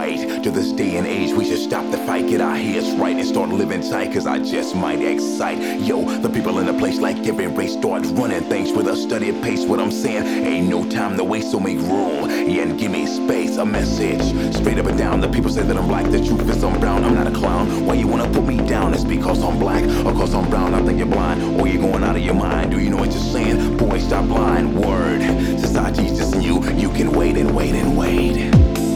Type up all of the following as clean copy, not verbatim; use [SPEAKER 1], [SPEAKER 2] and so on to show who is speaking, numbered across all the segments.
[SPEAKER 1] white. To this day and age, we should stop the fight, get our heads right and start living tight, cause I just might excite. Yo, the people in the place, like every race, start running things with a steady pace. What I'm saying, ain't no time to waste, so make room, yeah, and give me space. A message, straight up and down. The people say that I'm black, the truth is I'm brown. I'm not a clown, why you wanna put me down? It's because I'm black, or cause I'm brown. I think you're blind, or you're going out of your mind. Do you know what you're saying? Boy, stop lying. Word, society's just you, you can wait and wait and wait.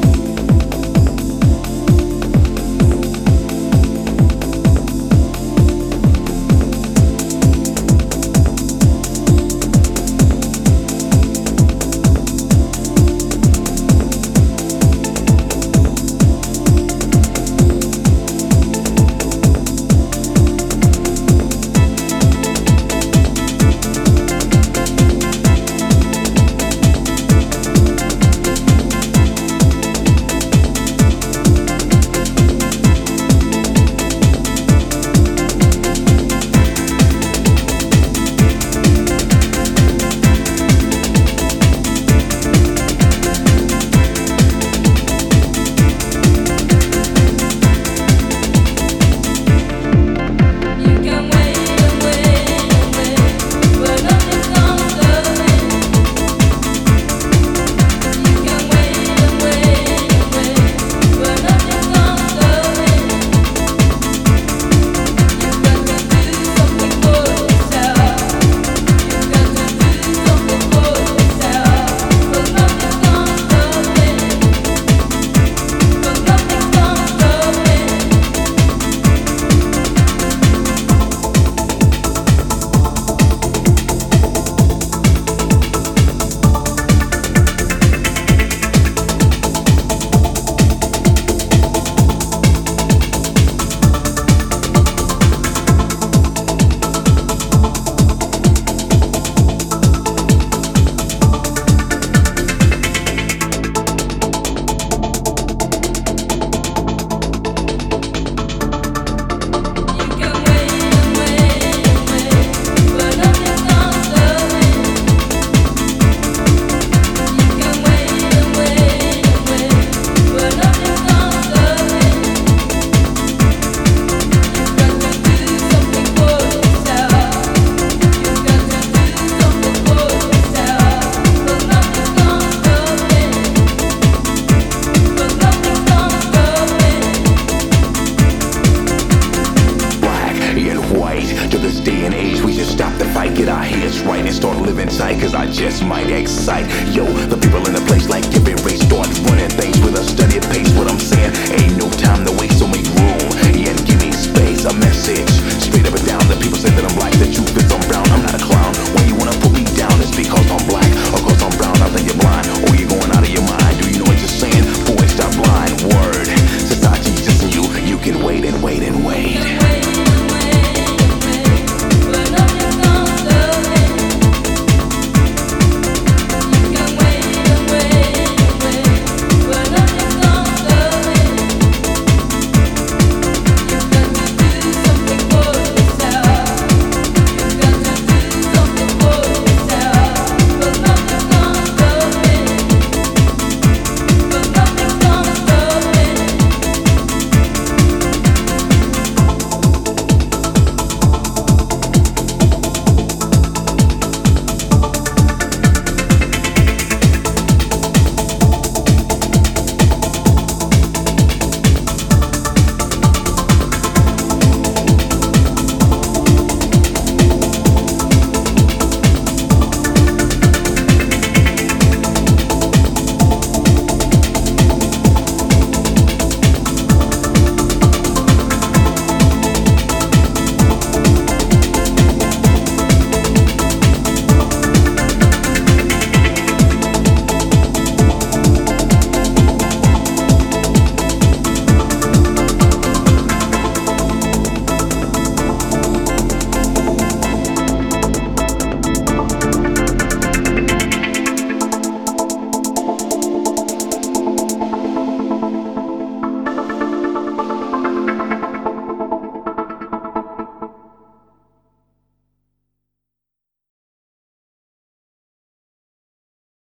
[SPEAKER 1] Get our heads right and start living tight, cause I just might excite. Yo, the people in the place, like every race, start running things with a steady pace.